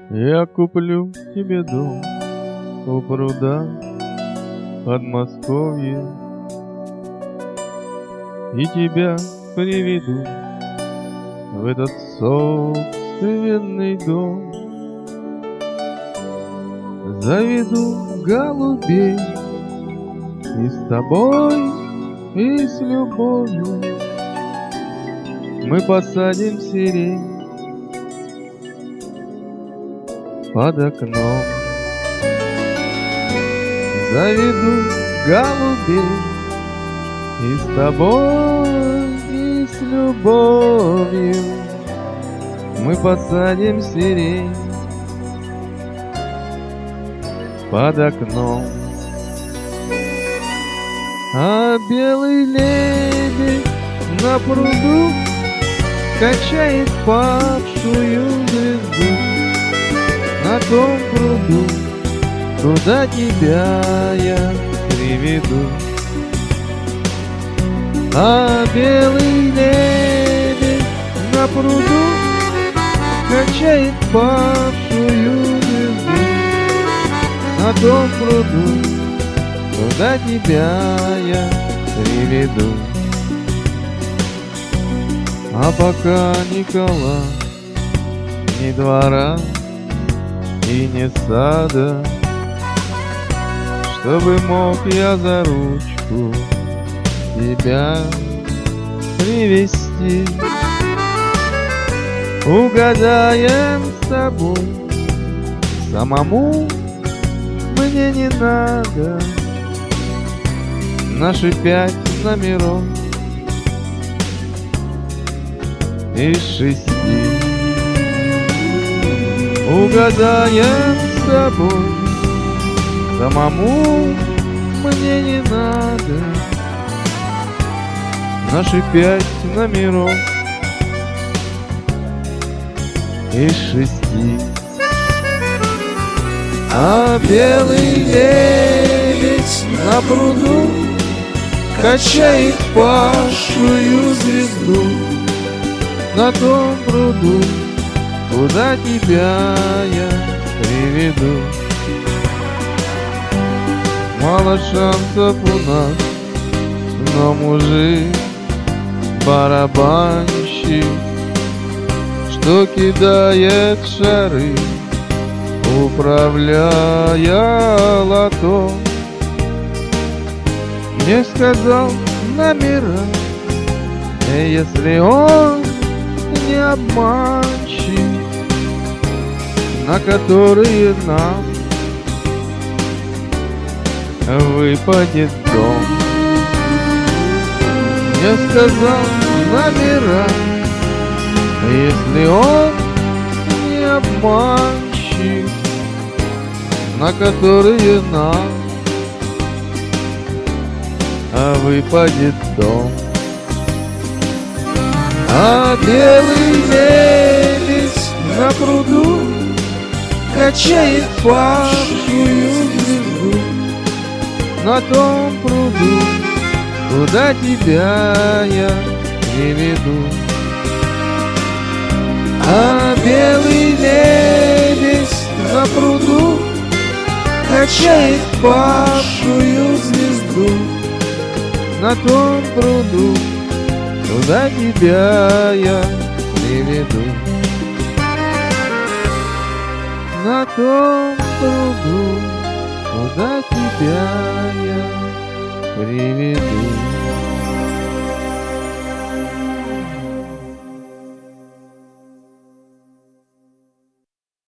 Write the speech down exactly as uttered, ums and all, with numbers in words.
Я куплю тебе дом у пруда Подмосковье, и тебя приведу в этот собственный дом. Заведу голубей и с тобой, и с любовью мы посадим сирень под окном. Заведу голубей и с тобой, и с любовью мы посадим сирень под окном. А белый лебедь на пруду качает падшую звезду. На том пруду, куда тебя я приведу. А белый лебедь на пруду качает падшую звезду. На том пруду, куда тебя я приведу. А пока Никола, ни двора и ни сада, чтобы мог я за ручку тебя привести, угадаем с тобой, самому мне не надо наши пять номеров из шести. Угадаем с тобой, самому мне не надо наши пять номеров из шести. А белый лебедь на пруду качает падшую звезду. На том пруду, куда тебя я приведу. Мало шансов у нас, но мужик барабанщик, что кидает шары, управляя лото. Мне сказал номера, если он не обманщик, на которые нам выпадет дом. Мне сказал номера, если он не обманщик, на которые нам выпадет дом. А белый лебедь на пруду качает падшую звезду. На том пруду, куда тебя я приведу. А белый лебедь на пруду качает падшую звезду. На том пруду, куда тебя я приведу. На том пруду, куда тебя я приведу.